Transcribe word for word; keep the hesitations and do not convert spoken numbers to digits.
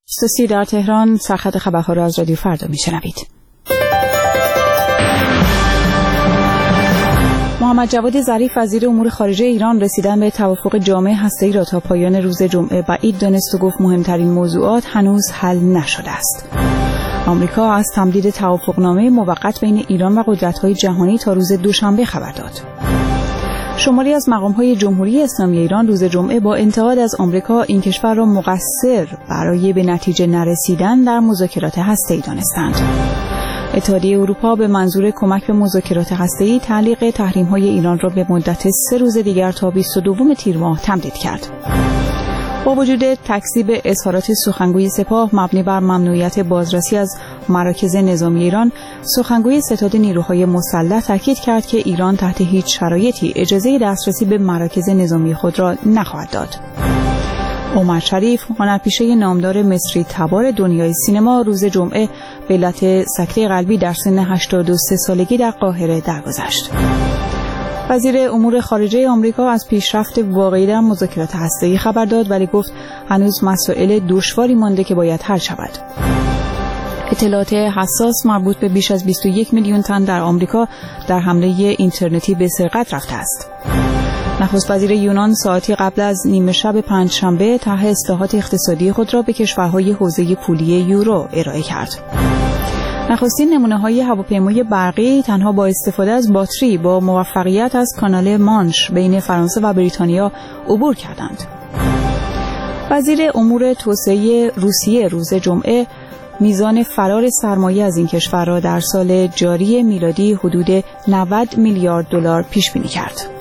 سوسی در تهران. سرخط خبرها را از رادیو فردا میشنوید. محمد جواد ظریف وزیر امور خارجه ایران رسیدن به توافق جامع هسته‌ای را تا پایان روز جمعه بعید دانست و گفت مهمترین موضوعات هنوز حل نشده است. آمریکا از تمدید توافقنامه موقت بین ایران و قدرت‌های جهانی تا روز دوشنبه خبر داد. شماری از مقام‌های جمهوری اسلامی ایران روز جمعه با انتقاد از آمریکا این کشور را مقصر برای به نتیجه نرسیدن در مذاکرات هسته‌ای دانستند. اتحادیه اروپا به منظور کمک به مذاکرات هسته‌ای تعلیق تحریم‌های ایران را به مدت سه روز دیگر تا بیست و دو تیر ماه تمدید کرد. با وجود تکذیب اظهارات سخنگوی سپاه مبنی بر ممنوعیت بازرسی از مراکز نظامی ایران، سخنگوی ستاد نیروهای مسلح تاکید کرد که ایران تحت هیچ شرایطی اجازه دسترسی به مراکز نظامی خود را نخواهد داد. عمر شریف، هنرپیشه نامدار مصری تبار دنیای سینما، روز جمعه به علت سکته قلبی در سن هشتاد و سه سالگی در قاهره درگذشت. وزیر امور خارجه آمریکا از پیشرفت واقعی در مذاکرات هسته‌ای خبر داد، ولی گفت هنوز مسائل دشواری مانده که باید حل شود. اطلاعات حساس مربوط به بیش از بیست و یک میلیون تن در آمریکا در حمله اینترنتی به سرقت رفته است. نخست وزیر یونان ساعتی قبل از نیمه شب پنجشنبه طرح اصلاحات اقتصادی خود را به کشورهای حوزه پولی یورو ارائه کرد. نخستین نمونه‌های هواپیمای برقی تنها با استفاده از باتری با موفقیت از کانال مانش بین فرانسه و بریتانیا عبور کردند. وزیر امور توسعه روسیه روز جمعه میزان فرار سرمایه از این کشور را در سال جاری میلادی حدود نود میلیارد دلار پیش بینی کرد.